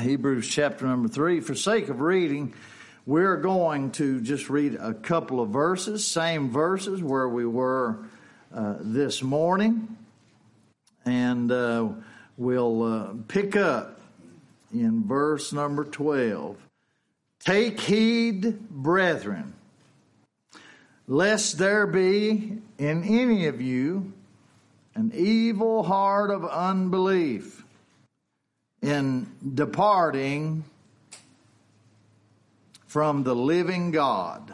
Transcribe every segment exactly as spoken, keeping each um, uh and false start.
Hebrews chapter number three. For sake of reading, we're going to just read a couple of verses, same verses where we were uh, this morning. And uh, we'll uh, pick up in verse number twelve. Take heed, brethren, lest there be in any of you an evil heart of unbelief in departing from the living God.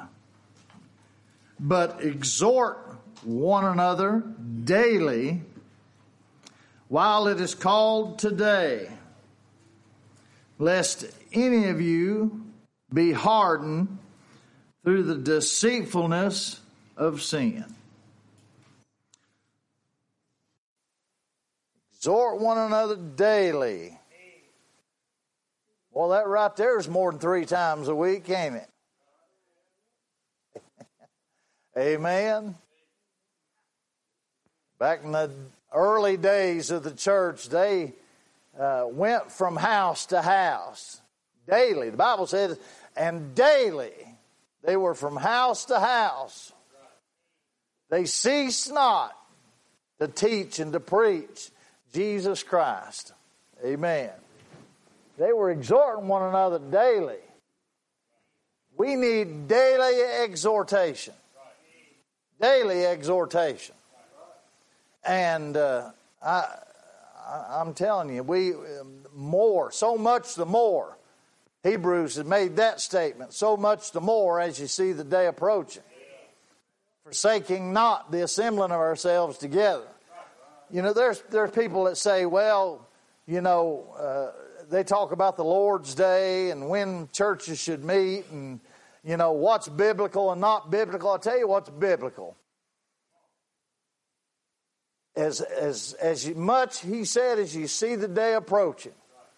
But exhort one another daily while it is called today, lest any of you be hardened through the deceitfulness of sin. Exhort one another daily. Well, that right there is more than three times a week, ain't it? Amen. Back in the early days of the church, they uh, went from house to house daily. The Bible says, and daily they were from house to house. They ceased not to teach and to preach Jesus Christ. Amen. They were exhorting one another daily. We need daily exhortation. Daily exhortation. And uh, I, I, I'm telling you, we more, so much the more. Hebrews has made that statement. So much the more as you see the day approaching. Forsaking not the assembling of ourselves together. You know, there's there's people that say, well, you know, uh, they talk about the Lord's Day and when churches should meet and, you know, what's biblical and not biblical. I'll tell you what's biblical. As as as much, he said, as you see the day approaching.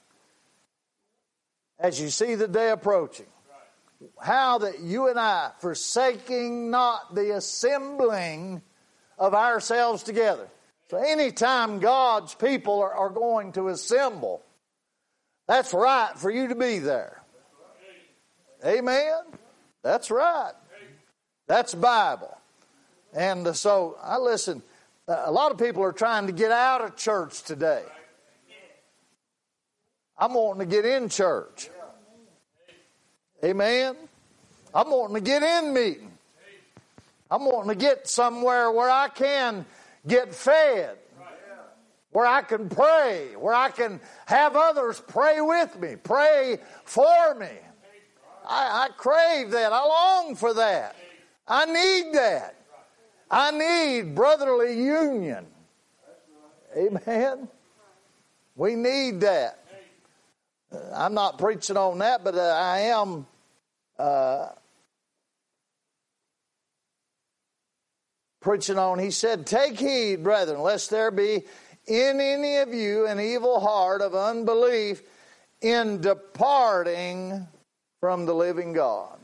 As you see the day approaching. How that you and I, forsaking not the assembling of ourselves together. So anytime God's people are, are going to assemble, that's right for you to be there. Amen? That's right. That's Bible. And so, I listen, a lot of people are trying to get out of church today. I'm wanting to get in church. Amen? I'm wanting to get in meeting. I'm wanting to get somewhere where I can get fed, where I can pray, where I can have others pray with me, pray for me. I, I crave that. I long for that. I need that. I need brotherly union. Amen. We need that. I'm not preaching on that, but uh, I am uh, preaching on, he said, take heed, brethren, lest there be in any of you an evil heart of unbelief in departing from the living God.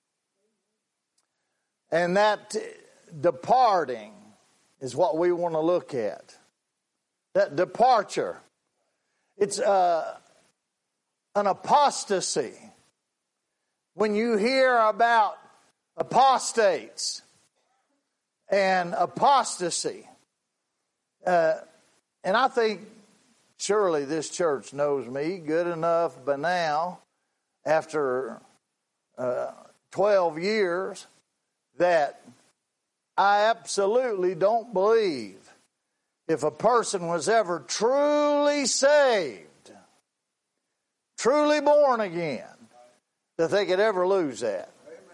And that departing is what we want to look at. That departure. It's uh, an apostasy. When you hear about apostates and apostasy, uh, and I think surely this church knows me good enough by now, after uh, twelve years, that I absolutely don't believe if a person was ever truly saved, truly born again, that they could ever lose that.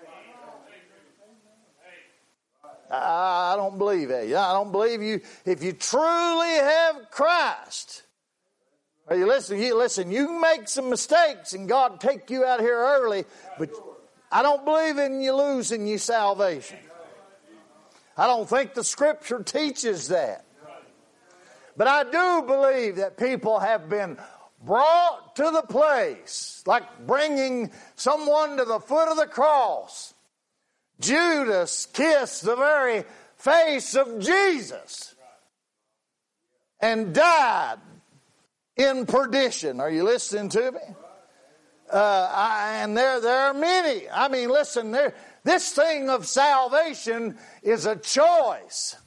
I don't believe that. I don't believe you. If you truly have Christ, are you listen? You listen. You can make some mistakes, and God take you out here early, but I don't believe in you losing your salvation. I don't think the Scripture teaches that. But I do believe that people have been brought to the place, like bringing someone to the foot of the cross. Judas kissed the very face of Jesus and died in perdition. Are you listening to me? Uh, I, and there, there are many. I mean, listen, there, this thing of salvation is a choice.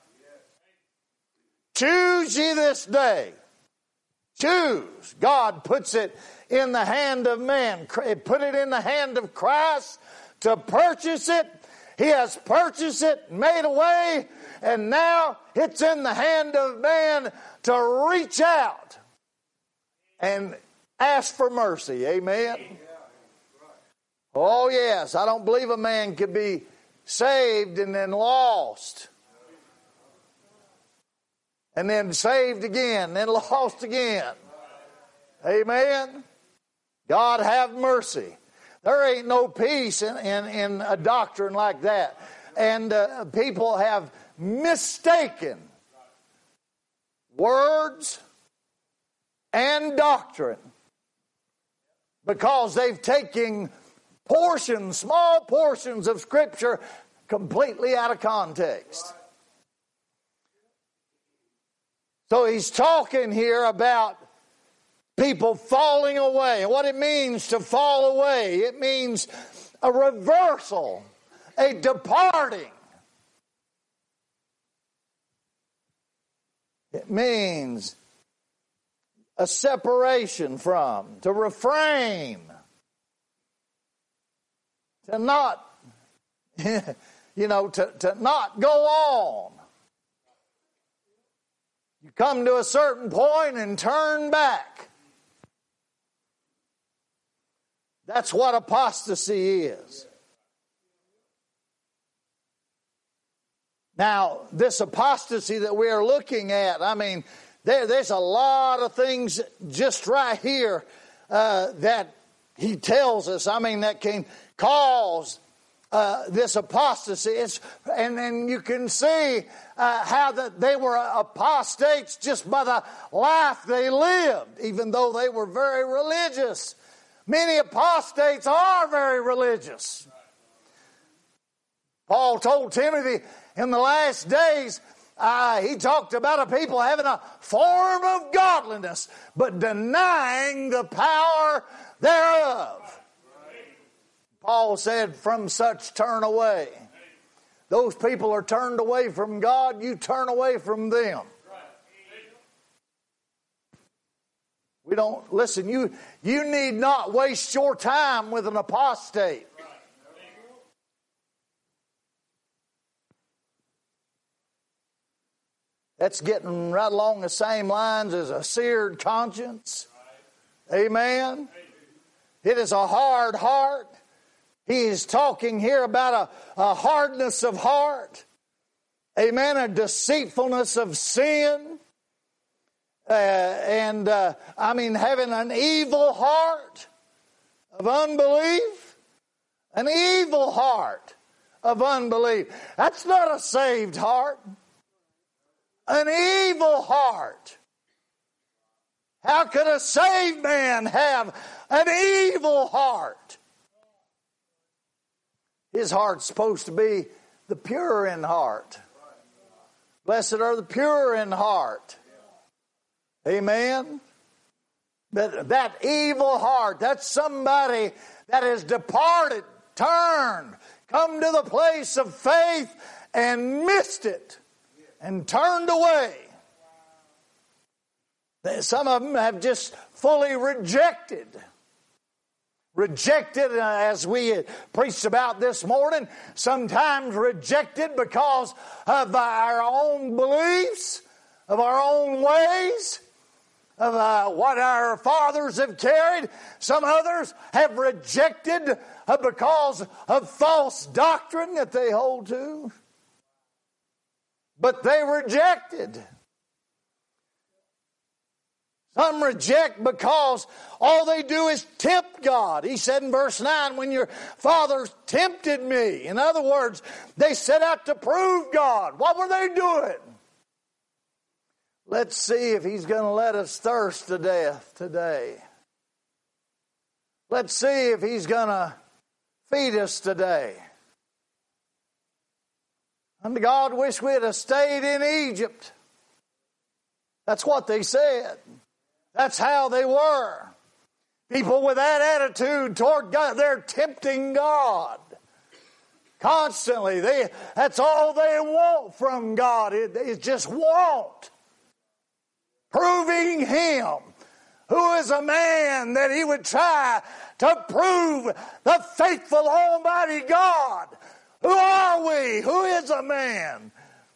Choose ye this day. Choose. God puts it in the hand of man. Put it in the hand of Christ to purchase it. He has purchased it, made a way, and now it's in the hand of man to reach out and ask for mercy. Amen. Oh, yes. I don't believe a man could be saved and then lost. And then saved again, then lost again. Amen. God have mercy. There ain't no peace in, in, in a doctrine like that. And uh, people have mistaken words and doctrine because they've taken portions, small portions of Scripture completely out of context. So he's talking here about people falling away. What it means to fall away, it means a reversal, a departing. It means a separation from, to refrain, to not, you know, to, to not go on. You come to a certain point and turn back. That's what apostasy is. Now, this apostasy that we are looking at, I mean, there, there's a lot of things just right here uh, that he tells us, I mean, that can cause uh, this apostasy. It's, and, and you can see uh, how that they were apostates just by the life they lived, even though they were very religious. Many apostates are very religious. Paul told Timothy in the last days, uh, he talked about a people having a form of godliness, but denying the power thereof. Paul said, from such turn away. Those people are turned away from God, you turn away from them. We don't, listen, you, you need not waste your time with an apostate. That's getting right along the same lines as a seared conscience. Amen. It is a hard heart. He is talking here about a, a hardness of heart. Amen. A deceitfulness of sin. Uh, and, uh, I mean, having an evil heart of unbelief. An evil heart of unbelief. That's not a saved heart. An evil heart. How could a saved man have an evil heart? His heart's supposed to be the pure in heart. Blessed are the pure in heart. Amen. That, that evil heart, that's somebody that has departed, turned, come to the place of faith and missed it and turned away. Some of them have just fully rejected. Rejected, uh, as we preached about this morning, sometimes rejected because of our own beliefs, of our own ways, of uh, what our fathers have carried. Some others have rejected uh, because of false doctrine that they hold to. But they rejected. Some reject because all they do is tempt God. He said in verse nine, when your fathers tempted me. In other words, they set out to prove God. What were they doing? Let's see if he's going to let us thirst to death today. Let's see if he's going to feed us today. And God wish we had stayed in Egypt. That's what they said. That's how they were. People with that attitude toward God, they're tempting God. Constantly. They, that's all they want from God. It, it's just want. Proving Him. Who is a man that He would try to prove the faithful Almighty God? Who are we? Who is a man?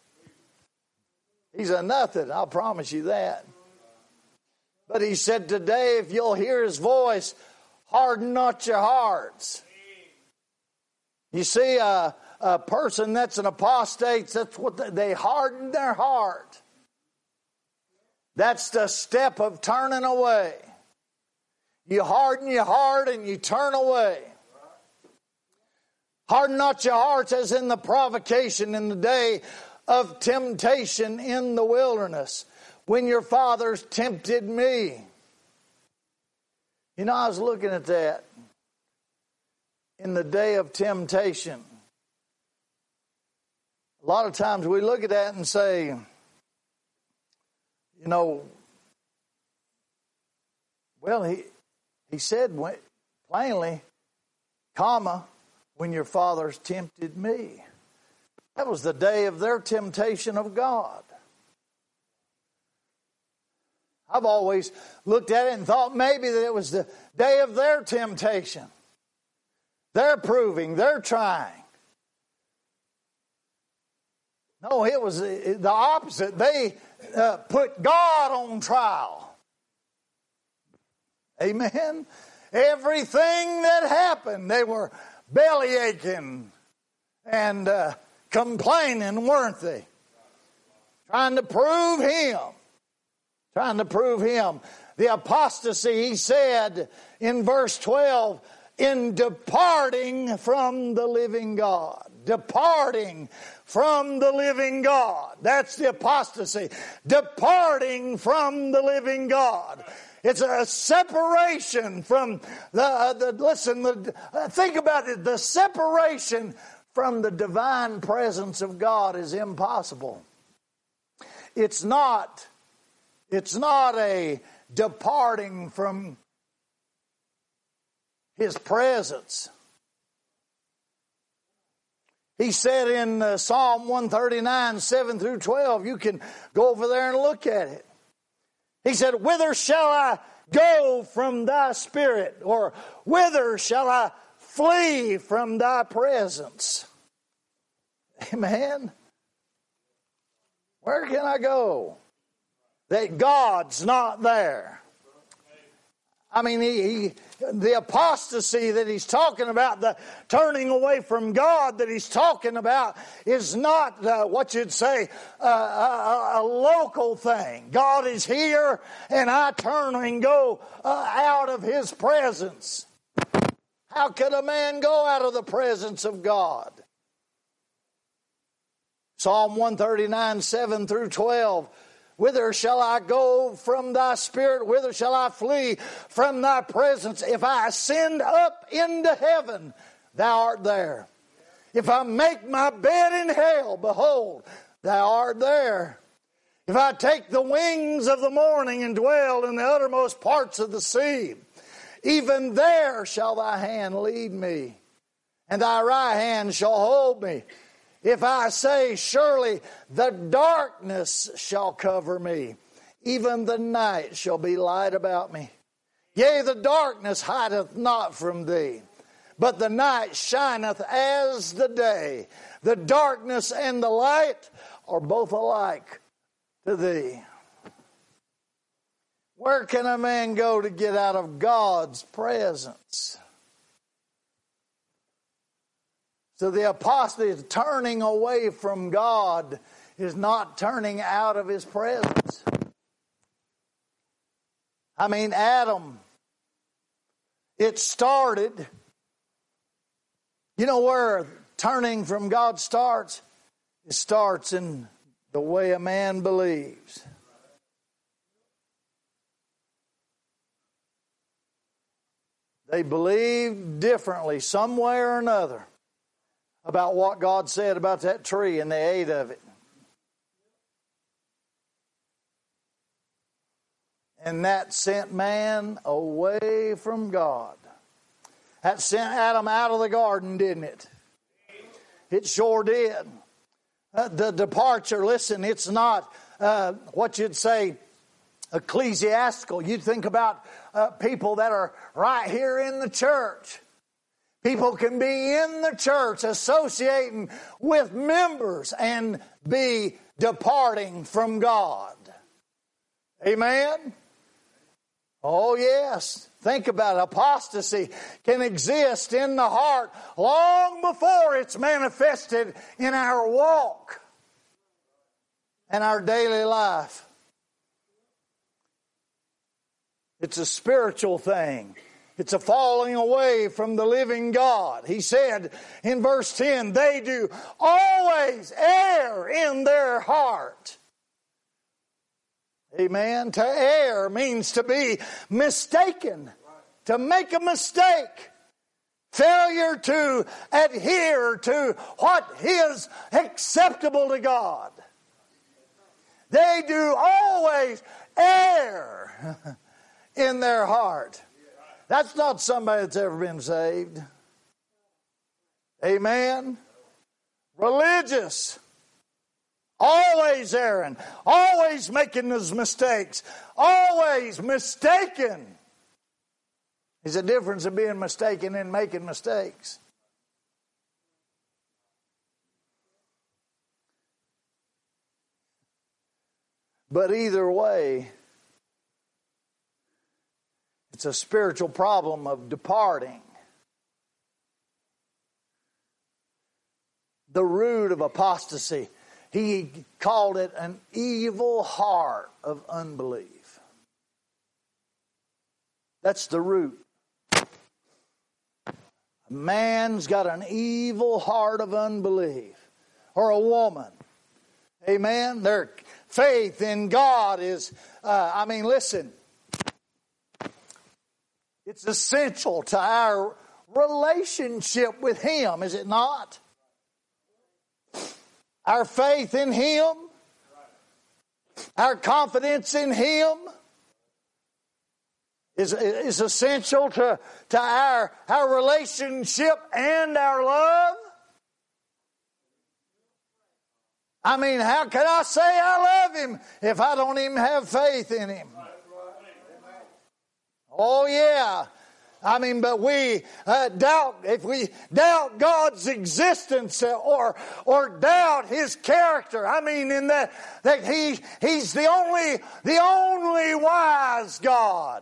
He's a nothing, I'll promise you that. But He said today, if you'll hear His voice, harden not your hearts. You see, a, a person that's an apostate, that's what they, they harden their heart. That's the step of turning away. You harden your heart and you turn away. Harden not your hearts as in the provocation in the day of temptation in the wilderness, when your fathers tempted me. You know, I was looking at that. In the day of temptation. A lot of times we look at that and say, you know, well, he he said plainly, comma, when your fathers tempted me. That was the day of their temptation of God. I've always looked at it and thought maybe that it was the day of their temptation. They're proving, they're trying. No, it was the opposite. They uh, put God on trial. Amen? Everything that happened, they were belly aching and uh, complaining, weren't they? Trying to prove Him. Trying to prove Him. The apostasy, He said in verse twelve, in departing from the living God. Departing from the living God. That's the apostasy. Departing from the living God. It's a separation from the, uh, the listen, the, uh, think about it. The separation from the divine presence of God is impossible. It's not, it's not a departing from His presence. He said in uh, Psalm one thirty-nine, seven through twelve, you can go over there and look at it. He said, whither shall I go from thy spirit? Or whither shall I flee from thy presence? Amen. Where can I go? That God's not there. I mean, he, he, the apostasy that he's talking about, the turning away from God that he's talking about, is not uh, what you'd say uh, a, a local thing. God is here, and I turn and go uh, out of His presence. How could a man go out of the presence of God? Psalm one thirty-nine, seven through twelve. Whither shall I go from thy spirit? Whither shall I flee from thy presence? If I ascend up into heaven, thou art there. If I make my bed in hell, behold, thou art there. If I take the wings of the morning and dwell in the uttermost parts of the sea, even there shall thy hand lead me, and thy right hand shall hold me. If I say, surely the darkness shall cover me, even the night shall be light about me. Yea, the darkness hideth not from thee, but the night shineth as the day. The darkness and the light are both alike to thee. Where can a man go to get out of God's presence? So the apostate is turning away from God, is not turning out of His presence. I mean, Adam, it started, you know where turning from God starts? It starts in the way a man believes. They believed differently, some way or another, about what God said about that tree, and they ate of it. And that sent man away from God. That sent Adam out of the garden, didn't it? It sure did. Uh, the departure, listen, it's not uh, what you'd say ecclesiastical. You'd think about uh, people that are right here in the church. People can be in the church associating with members and be departing from God. Amen? Oh, yes. Think about it. Apostasy can exist in the heart long before it's manifested in our walk and our daily life. It's a spiritual thing. It's a falling away from the living God. He said in verse ten, they do always err in their heart. Amen. To err means to be mistaken, to make a mistake. Failure to adhere to what is acceptable to God. They do always err in their heart. That's not somebody that's ever been saved. Amen. Religious. Always erring. Always making those mistakes. Always mistaken. There's a difference in being mistaken and making mistakes. But either way, it's a spiritual problem of departing. The root of apostasy, he called it an evil heart of unbelief. That's the root. A man's got an evil heart of unbelief. Or a woman. Amen? Their faith in God is, uh, I mean, listen. It's essential to our relationship with Him, is it not? Our faith in Him, our confidence in Him is, is essential to, to our, our relationship and our love. I mean, how can I say I love Him if I don't even have faith in Him? Oh, yeah. I mean, but we uh, doubt, if we doubt God's existence or or doubt His character, I mean, in that, that he, He's the only, the only wise God.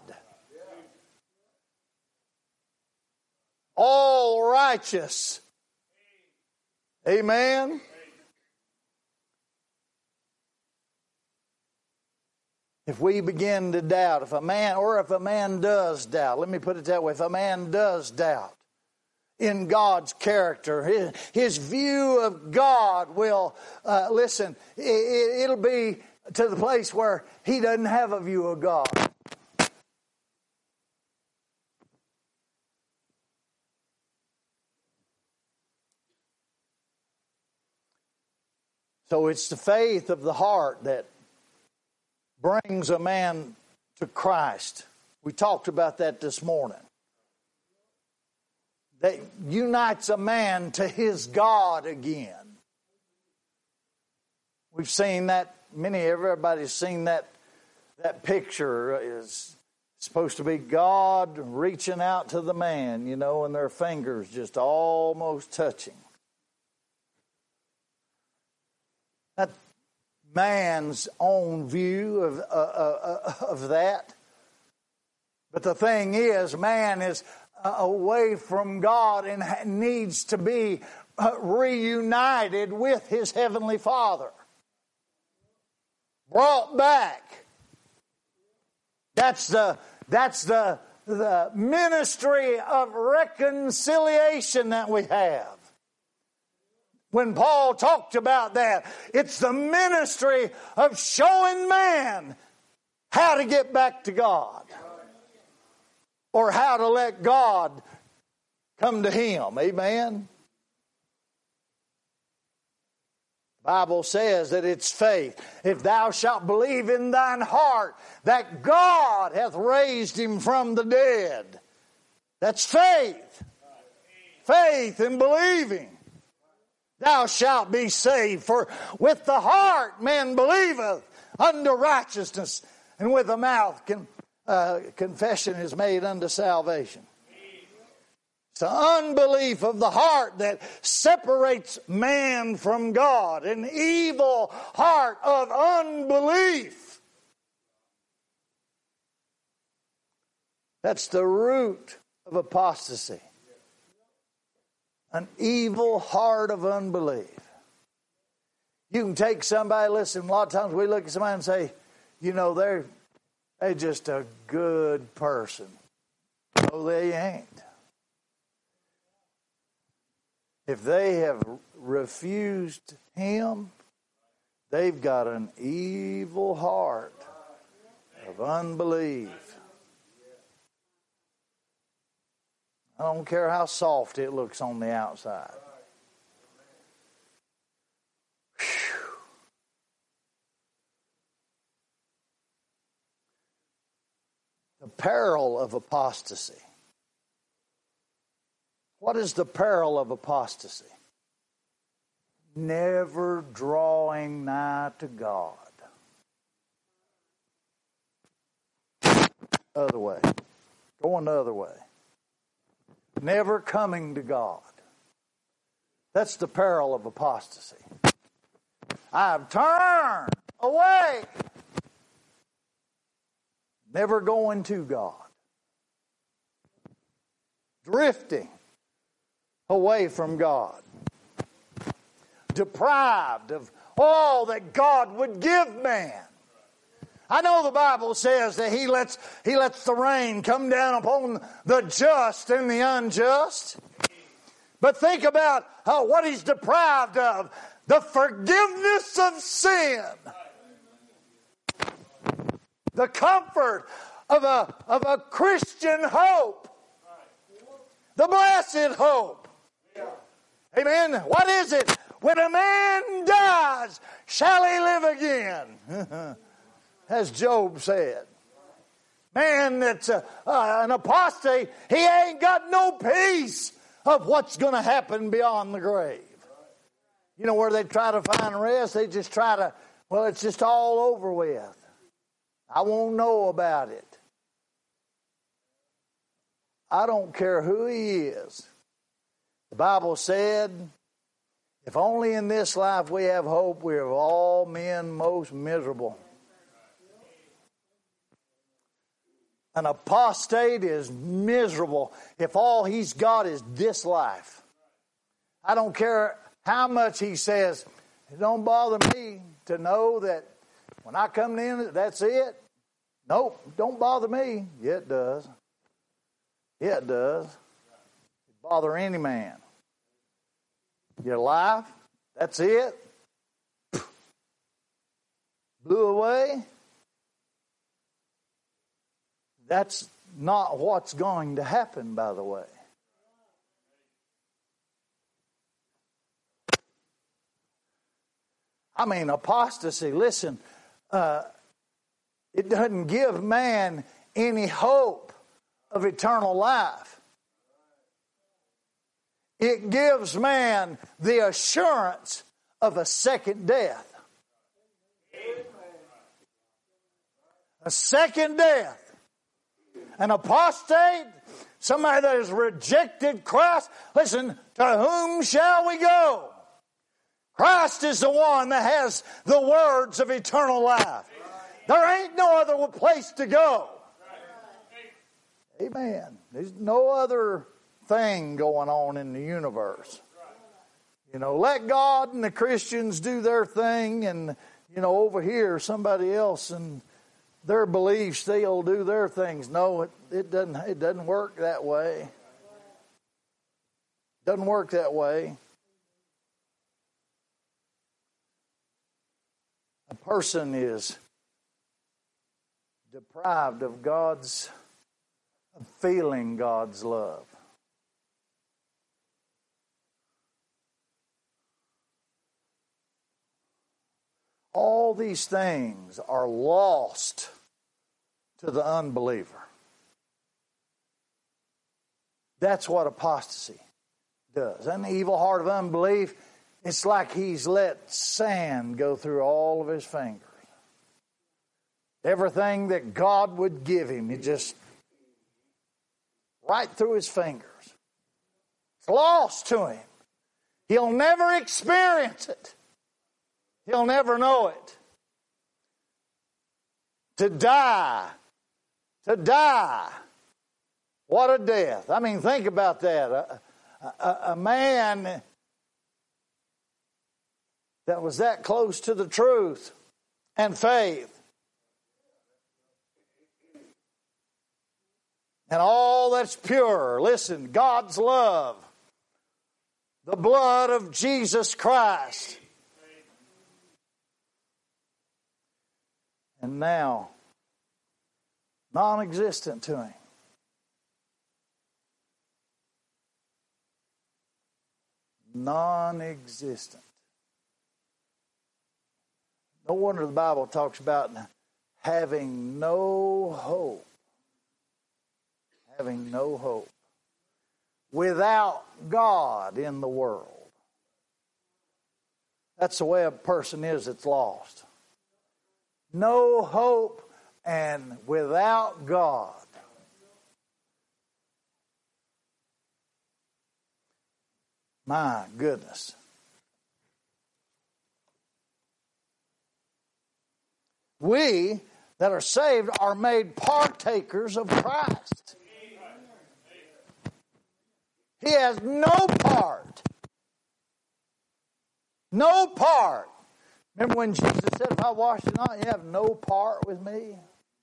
All righteous. Amen. If we begin to doubt, if a man, or if a man does doubt, let me put it that way, if a man does doubt in God's character, his, his view of God will, uh, listen, it, it'll be to the place where he doesn't have a view of God. So it's the faith of the heart that brings a man to Christ. We talked about that this morning. That unites a man to his God again. We've seen that, many, everybody's seen that, that picture is supposed to be God reaching out to the man, you know, and their fingers just almost touching. That man's own view of, uh, uh, of that. But the thing is, man is uh, away from God and needs to be uh, reunited with his heavenly Father. Brought back. That's the, that's the, the ministry of reconciliation that we have. When Paul talked about that, it's the ministry of showing man how to get back to God. Or how to let God come to him. Amen? Bible says that it's faith. If thou shalt believe in thine heart that God hath raised him from the dead. That's faith. Faith in believing. Thou shalt be saved. For with the heart man believeth unto righteousness, and with the mouth can, uh, confession is made unto salvation. It's the unbelief of the heart that separates man from God. An evil heart of unbelief. That's the root of apostasy. An evil heart of unbelief. You can take somebody, listen, a lot of times we look at somebody and say, you know, they're, they're just a good person. No, they ain't. If they have refused him, they've got an evil heart of unbelief. I don't care how soft it looks on the outside. Whew. The peril of apostasy. What is the peril of apostasy? Never drawing nigh to God. Other way. Going the other way. Never coming to God. That's the peril of apostasy. I've turned away. Never going to God. Drifting away from God. Deprived of all that God would give man. I know the Bible says that he lets, he lets the rain come down upon the just and the unjust. But think about uh, what he's deprived of. The forgiveness of sin. The comfort of a, of a Christian hope. The blessed hope. Amen. What is it? When a man dies, shall he live again? As Job said. Man that's a, uh, an apostate, he ain't got no peace of what's going to happen beyond the grave. You know where they try to find rest? They just try to, well, it's just all over with. I won't know about it. I don't care who he is. The Bible said, if only in this life we have hope, we are of all men most miserable. An apostate is miserable if all he's got is this life. I don't care how much he says, it don't bother me to know that when I come in, that's it. Nope, don't bother me. Yeah, it does. Yeah, it does. It bother any man. Your life, that's it. Blew away. That's not what's going to happen, by the way. I mean, apostasy, listen, uh, it doesn't give man any hope of eternal life. It gives man the assurance of a second death. A second death. An apostate, somebody that has rejected Christ, listen, to whom shall we go? Christ is the one that has the words of eternal life. There ain't no other place to go. Amen. There's no other thing going on in the universe. You know, let God and the Christians do their thing, and, you know, over here somebody else and their beliefs, they'll do their things. No, it, it doesn't it doesn't work that way. Doesn't work that way. A person is deprived of God's, of feeling God's love. All these things are lost to the unbeliever. That's what apostasy does. An evil heart of unbelief, it's like he's let sand go through all of his fingers. Everything that God would give him, it just right through his fingers. It's lost to him. He'll never experience it. He'll never know it. To die. To die. What a death. I mean, think about that. A, a, a man that was that close to the truth and faith. And all that's pure. Listen, God's love. The blood of Jesus Christ. And now, non-existent to him. Non-existent. No wonder the Bible talks about having no hope. Having no hope. Without God in the world. That's the way a person is that's lost. No hope and without God. My goodness. We that are saved are made partakers of Christ. He has no part. No part. Remember when Jesus said, if I wash you not, you have no part with me?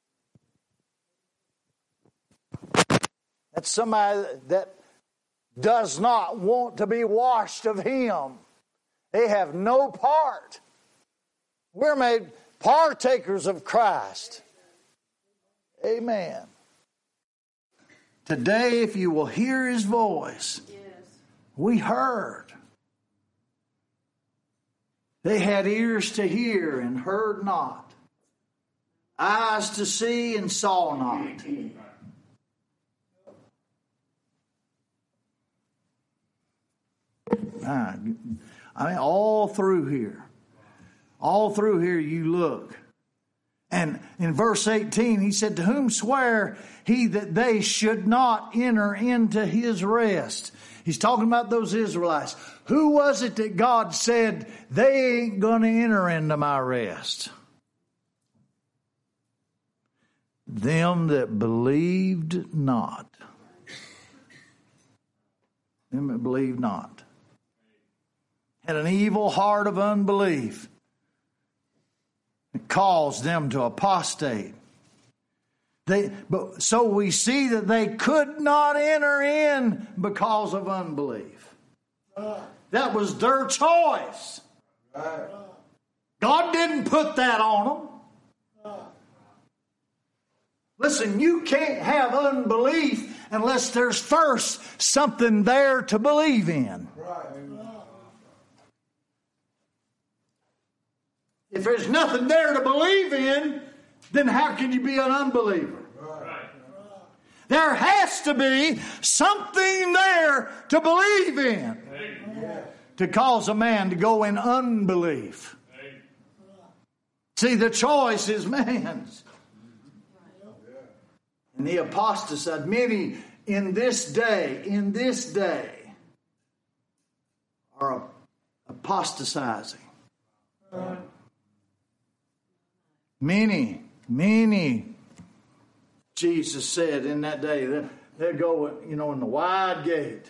That's somebody that does not want to be washed of Him. They have no part. We're made partakers of Christ. Amen. Today, if you will hear His voice, yes. We heard. They had ears to hear and heard not, eyes to see and saw not. I mean, all through here, all through here you look. And in verse eighteen, he said, to whom swear he that they should not enter into his rest? He's talking about those Israelites. Who was it that God said, they ain't going to enter into my rest? Them that believed not. Them that believed not. Had an evil heart of unbelief. It caused them to apostate. They, but so we see that they could not enter in because of unbelief. That was their choice. God didn't put that on them. Listen, you can't have unbelief unless there's first something there to believe in. If there's nothing there to believe in, then how can you be an unbeliever? Right. There has to be something there to believe in Amen. To cause a man to go in unbelief. Amen. See, the choice is man's. And the apostasy, many in this day, in this day, are apostatizing. Right. Many, many, Jesus said in that day, they'll, they'll go, you know, in the wide gate.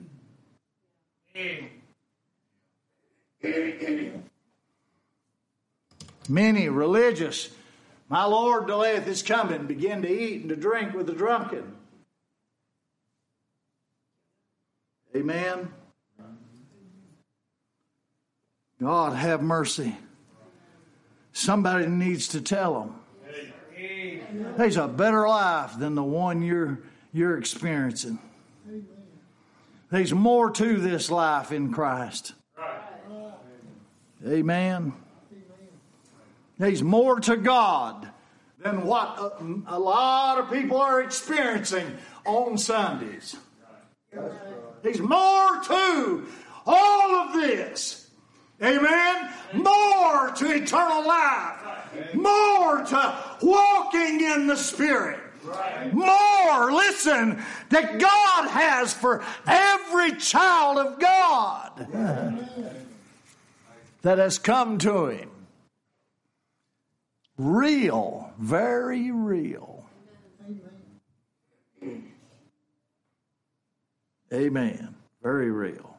Many religious, my Lord delayeth his coming, begin to eat and to drink with the drunken. Amen. God have mercy. Somebody needs to tell them. There's a better life than the one you're you're experiencing. There's more to this life in Christ. Amen. He's more to God than what a, a lot of people are experiencing on Sundays. He's more to all of this. Amen. More to eternal life. More to walking in the Spirit. More, listen, that God has for every child of God that has come to Him. Real, very real. Amen. Very real.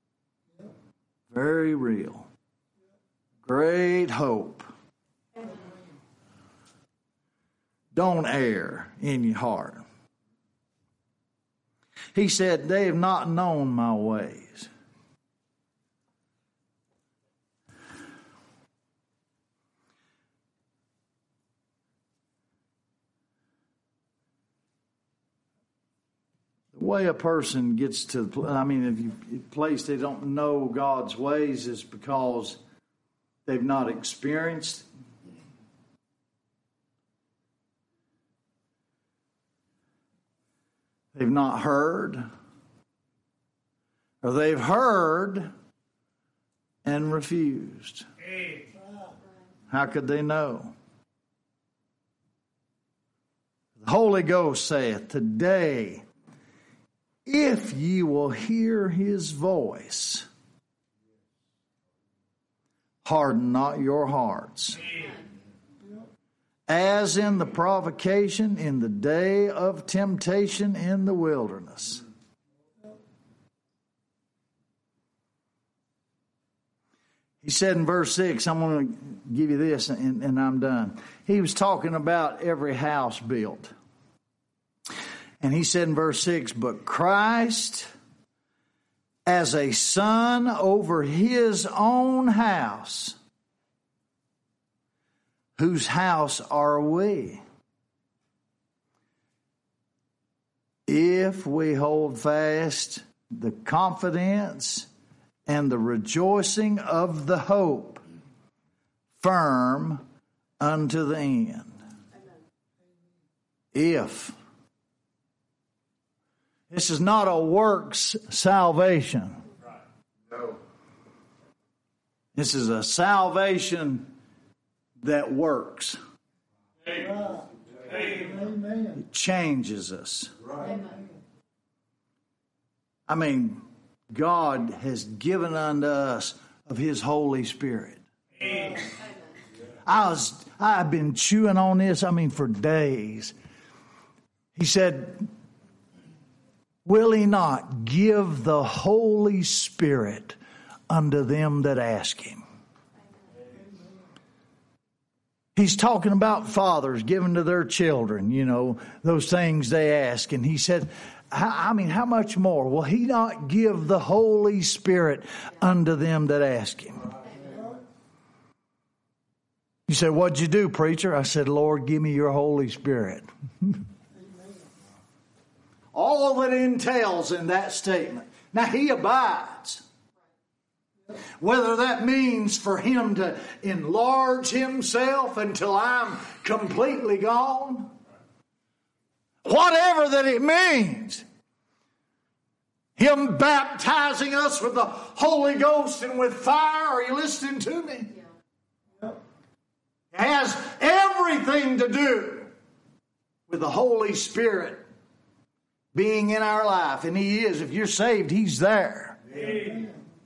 Very real. Great hope. Don't err in your heart. He said, they have not known my ways. The way a person gets to the place, I mean, if you place they don't know God's ways is because they've not experienced. They've not heard. Or they've heard and refused. How could they know? The Holy Ghost saith, today, if ye will hear His voice, harden not your hearts. As in the provocation in the day of temptation in the wilderness. He said in verse six, I'm going to give you this and, and I'm done. He was talking about every house built. And he said in verse six, but Christ as a son over His own house, whose house are we? If we hold fast the confidence and the rejoicing of the hope firm unto the end. If. This is not a works salvation. This is a salvation that works. Amen. It changes us. Right. I mean, God has given unto us of His Holy Spirit. Amen. I was, I've been chewing on this, I mean, for days. He said, will He not give the Holy Spirit unto them that ask Him? He's talking about fathers giving to their children, you know, those things they ask. And He said, I mean, how much more? Will He not give the Holy Spirit unto them that ask Him? You said, what'd you do, preacher? I said, Lord, give me your Holy Spirit. All that entails in that statement. Now, He abides. Whether that means for Him to enlarge Himself until I'm completely gone. Whatever that it means. Him baptizing us with the Holy Ghost and with fire. Are you listening to me? Yeah. It has everything to do with the Holy Spirit being in our life. And He is. If you're saved, He's there. Amen.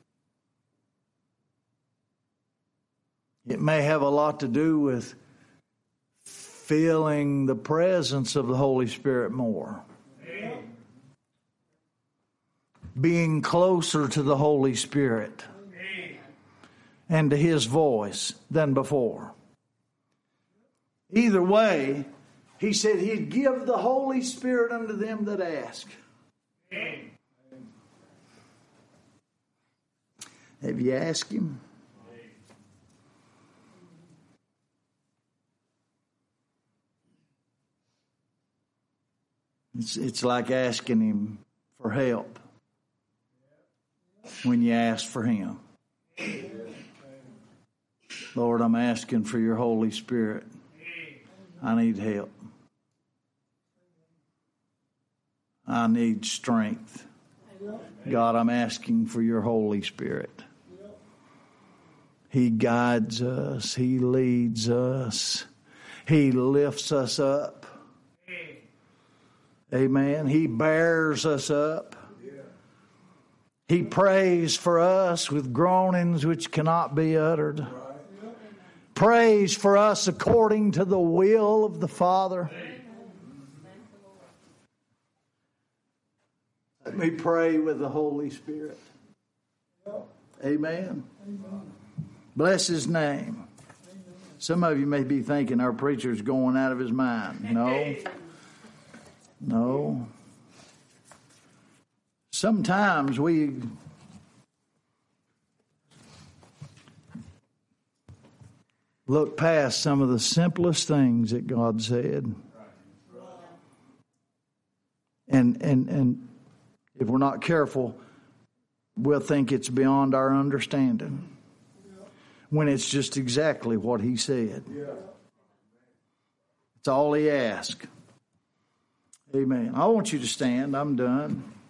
It may have a lot to do with feeling the presence of the Holy Spirit more. Amen. Being closer to the Holy Spirit. Amen. And to His voice than before. Either way, He said He'd give the Holy Spirit unto them that ask. Amen. Have you asked Him? It's, it's like asking Him for help when you ask for Him. Lord, I'm asking for your Holy Spirit. I need help. I need strength. God, I'm asking for your Holy Spirit. He guides us. He leads us. He lifts us up. Amen. He bears us up. He prays for us with groanings which cannot be uttered. Prays for us according to the will of the Father. Let me pray with the Holy Spirit. Amen. Bless His name. Some of you may be thinking our preacher's going out of his mind. No. No. Sometimes we look past some of the simplest things that God said. And and and if we're not careful, we'll think it's beyond our understanding. When it's just exactly what He said. It's all He asked. Amen. I want you to stand. I'm done.